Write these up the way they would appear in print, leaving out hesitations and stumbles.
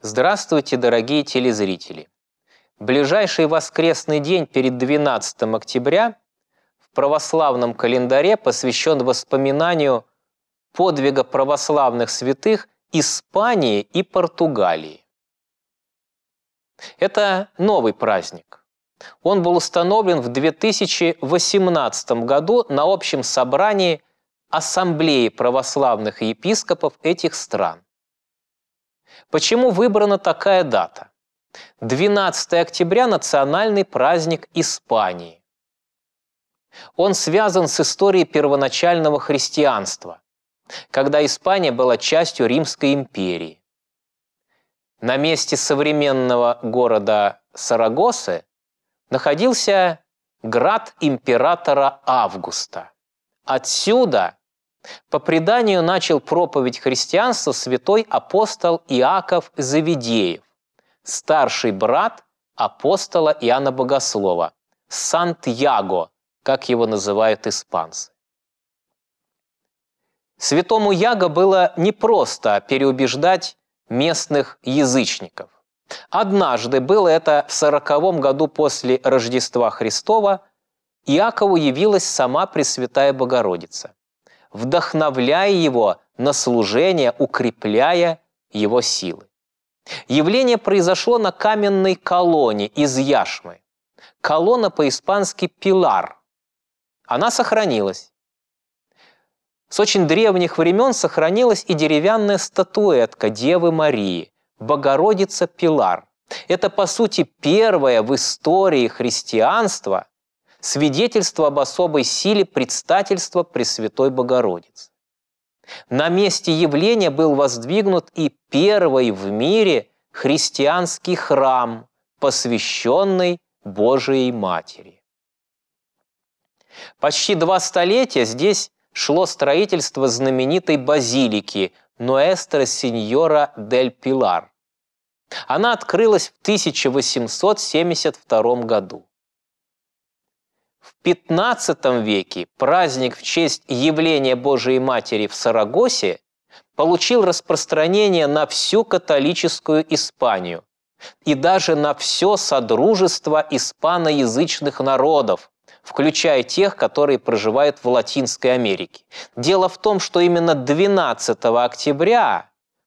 Здравствуйте, дорогие телезрители! Ближайший воскресный день перед 12 октября в православном календаре посвящен воспоминанию подвига православных святых Испании и Португалии. Это новый праздник. Он был установлен в 2018 году на общем собрании Ассамблеи православных епископов этих стран. Почему выбрана такая дата? 12 октября – национальный праздник Испании. Он связан с историей первоначального христианства, когда Испания была частью Римской империи. На месте современного города Сарагосы находился град императора Августа. Отсюда, по преданию, начал проповедь христианства святой апостол Иаков Завидеев, старший брат апостола Иоанна Богослова, Сантьяго, как его называют испанцы. Святому Яго было непросто переубеждать местных язычников. Однажды, было это в 40 году после Рождества Христова, Иакову явилась сама Пресвятая Богородица, вдохновляя его на служение, укрепляя его силы. Явление произошло на каменной колонне из яшмы. Колонна по-испански «пилар». Она сохранилась. С очень древних времен сохранилась и деревянная статуэтка Девы Марии, Богородица Пилар. Это, по сути, первое в истории христианства свидетельство об особой силе предстательства Пресвятой Богородицы. На месте явления был воздвигнут и первый в мире христианский храм, посвященный Божией Матери. Почти 2 столетия здесь шло строительство знаменитой базилики Нуэстра Синьора дель Пилар. Она открылась в 1872 году. В XV веке праздник в честь явления Божией Матери в Сарагосе получил распространение на всю католическую Испанию и даже на все содружество испаноязычных народов, включая тех, которые проживают в Латинской Америке. Дело в том, что именно 12 октября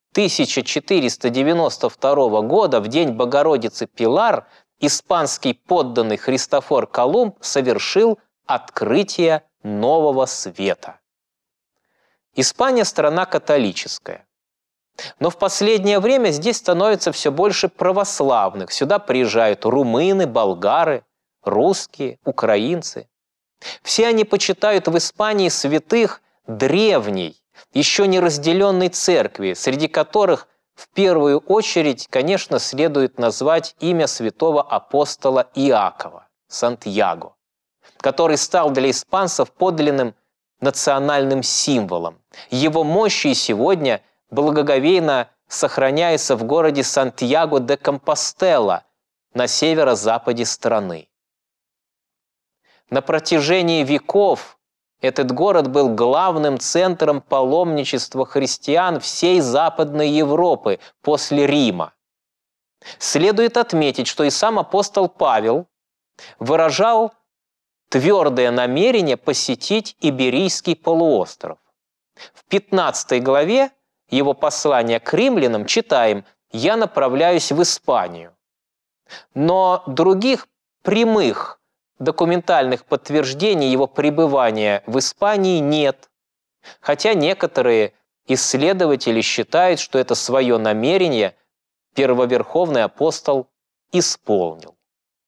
1492 года, в день Богородицы Пилар, испанский подданный Христофор Колумб совершил открытие нового света. Испания – страна католическая. Но в последнее время здесь становится все больше православных. Сюда приезжают румыны, болгары, русские, украинцы. Все они почитают в Испании святых древней, еще не разделенной церкви, среди которых в первую очередь, конечно, следует назвать имя святого апостола Иакова, Сантьяго, который стал для испанцев подлинным национальным символом. Его мощи сегодня благоговейно сохраняются в городе Сантьяго-де-Компостела на северо-западе страны. На протяжении веков этот город был главным центром паломничества христиан всей Западной Европы после Рима. Следует отметить, что и сам апостол Павел выражал твердое намерение посетить Иберийский полуостров. В 15 главе его послания к римлянам читаем: «Я направляюсь в Испанию». Но других прямых документальных подтверждений его пребывания в Испании нет, хотя некоторые исследователи считают, что это свое намерение первоверховный апостол исполнил.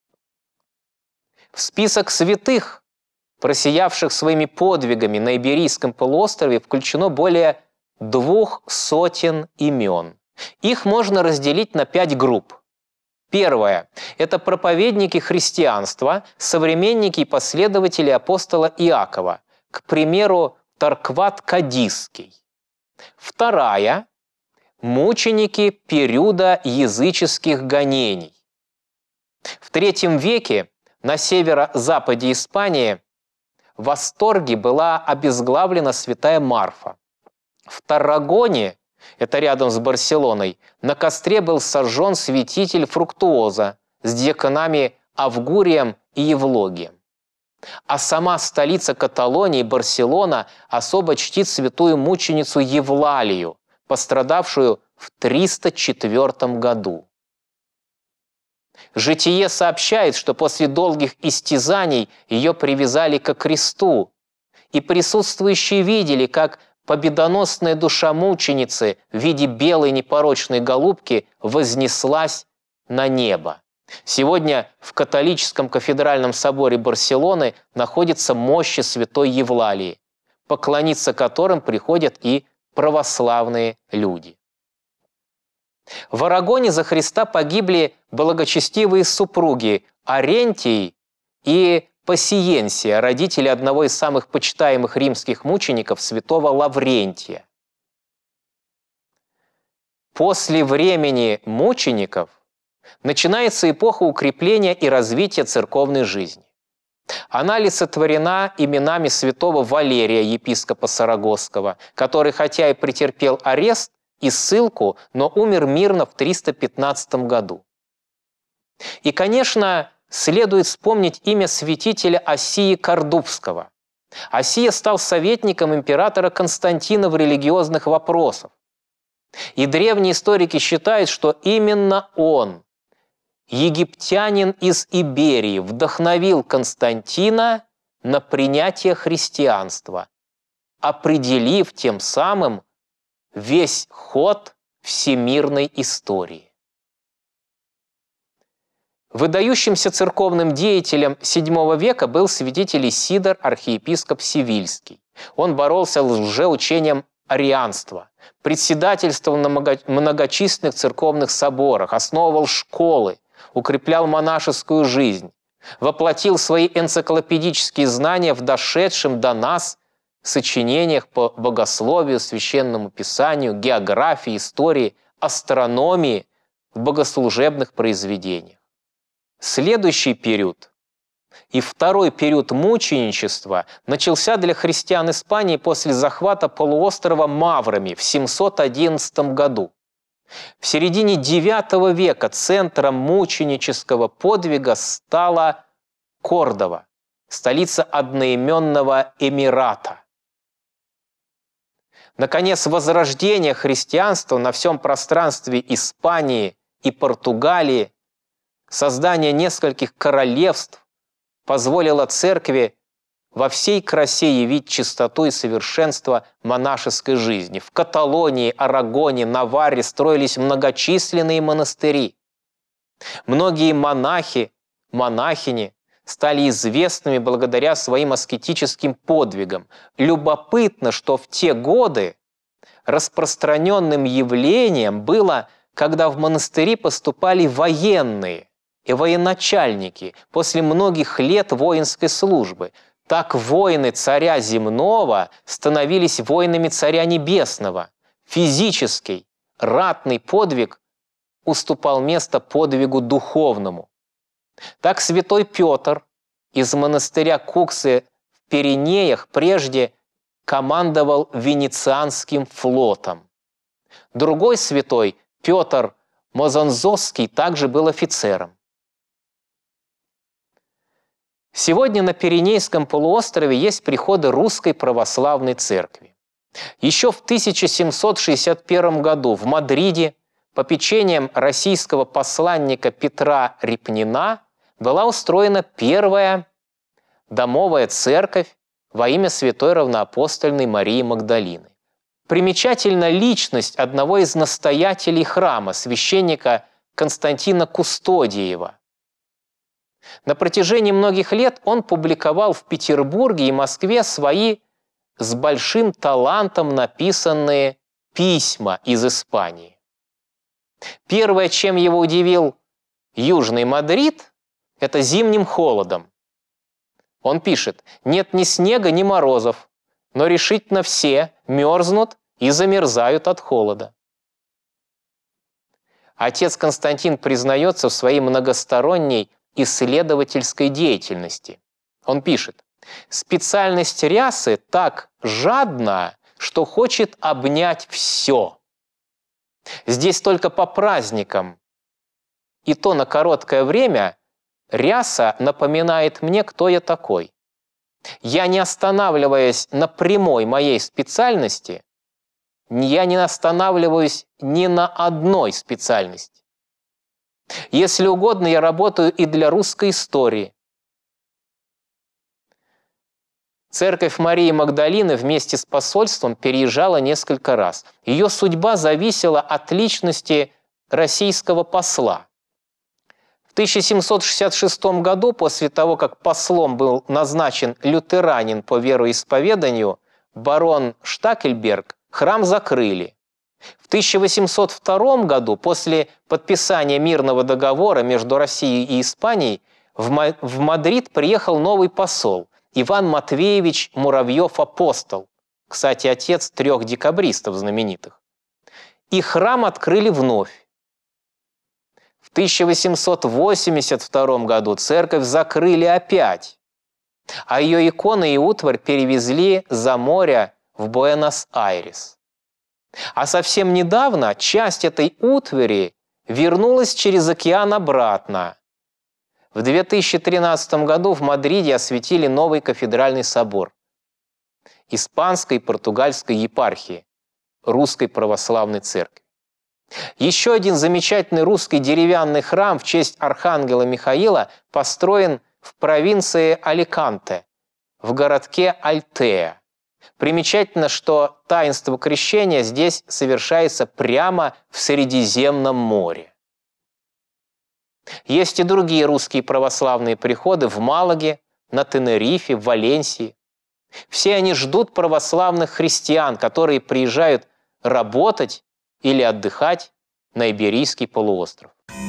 В список святых, просиявших своими подвигами на Иберийском полуострове, включено более 200 имен. Их можно разделить на 5 групп. Первое – это проповедники христианства, современники и последователи апостола Иакова, к примеру, Торкват Кадисский. Вторая – мученики периода языческих гонений. В III веке на северо-западе Испании в Асторге была обезглавлена святая Марфа. В Таррагоне это рядом с Барселоной, на костре был сожжен святитель Фруктуоза с диаконами Авгурием и Евлогием. А сама столица Каталонии, Барселона, особо чтит святую мученицу Евлалию, пострадавшую в 304 году. Житие сообщает, что после долгих истязаний ее привязали ко кресту, и присутствующие видели, как победоносная душа мученицы в виде белой непорочной голубки вознеслась на небо. Сегодня в католическом кафедральном соборе Барселоны находятся мощи святой Евлалии, поклониться которым приходят и православные люди. В Арагоне за Христа погибли благочестивые супруги Арентий и Пассиенсия, родители одного из самых почитаемых римских мучеников, святого Лаврентия. После времени мучеников начинается эпоха укрепления и развития церковной жизни. Она олицетворена именами святого Валерия, епископа Сарагосского, который, хотя и претерпел арест и ссылку, но умер мирно в 315 году. И, конечно, следует вспомнить имя святителя Осии Кордубского. Осия стал советником императора Константина в религиозных вопросах. И древние историки считают, что именно он, египтянин из Иберии, вдохновил Константина на принятие христианства, определив тем самым весь ход всемирной истории. Выдающимся церковным деятелем VII века был святитель Исидор, архиепископ Севильский. Он боролся с лжеучением арианства, председательствовал на многочисленных церковных соборах, основывал школы, укреплял монашескую жизнь, воплотил свои энциклопедические знания в дошедшем до нас сочинениях по богословию, священному писанию, географии, истории, астрономии, в богослужебных произведениях. Следующий период и второй период мученичества начался для христиан Испании после захвата полуострова маврами в 711 году. В середине IX века центром мученического подвига стала Кордова, столица одноименного эмирата. Наконец, возрождение христианства на всем пространстве Испании и Португалии, создание нескольких королевств позволило церкви во всей красе явить чистоту и совершенство монашеской жизни. В Каталонии, Арагоне, Наварре строились многочисленные монастыри. Многие монахи, монахини стали известными благодаря своим аскетическим подвигам. Любопытно, что в те годы распространенным явлением было, когда в монастыри поступали военные и военачальники после многих лет воинской службы. Так воины царя земного становились воинами царя небесного. Физический, ратный подвиг уступал место подвигу духовному. Так святой Петр из монастыря Куксы в Пиренеях прежде командовал Венецианским флотом. Другой святой, Петр Мозонзосский, также был офицером. Сегодня на Пиренейском полуострове есть приходы Русской Православной Церкви. Еще в 1761 году в Мадриде попечением российского посланника Петра Репнина была устроена первая домовая церковь во имя святой равноапостольной Марии Магдалины. Примечательна личность одного из настоятелей храма, священника Константина Кустодиева. На протяжении многих лет он публиковал в Петербурге и Москве свои с большим талантом написанные письма из Испании. Первое, чем его удивил Южный Мадрид, это зимним холодом. Он пишет: «Нет ни снега, ни морозов, но решительно все мерзнут и замерзают от холода». Отец Константин признается в своей многосторонней исследовательской деятельности. Он пишет: «Специальность рясы так жадна, что хочет обнять все. Здесь только по праздникам, и то на короткое время, ряса напоминает мне, кто я такой. Я, не останавливаясь на прямой моей специальности, я не останавливаюсь ни на одной специальности. Если угодно, я работаю и для русской истории. Церковь Марии Магдалины вместе с посольством переезжала несколько раз. Ее судьба зависела от личности российского посла. В 1766 году, после того, как послом был назначен лютеранин по вероисповеданию барон Штакельберг, храм закрыли. В 1802 году, после подписания мирного договора между Россией и Испанией, в Мадрид приехал новый посол Иван Матвеевич Муравьев-Апостол, кстати, отец 3 декабристов знаменитых. И храм открыли вновь. В 1882 году церковь закрыли опять, а ее иконы и утварь перевезли за море в Буэнос-Айрес. А совсем недавно часть этой утвари вернулась через океан обратно. В 2013 году в Мадриде осветили новый кафедральный собор Испанской и Португальской епархии Русской Православной Церкви. Еще один замечательный русский деревянный храм в честь архангела Михаила построен в провинции Аликанте, в городке Альтеа. Примечательно, что таинство крещения здесь совершается прямо в Средиземном море. Есть и другие русские православные приходы в Малаге, на Тенерифе, в Валенсии. Все они ждут православных христиан, которые приезжают работать или отдыхать на Иберийский полуостров.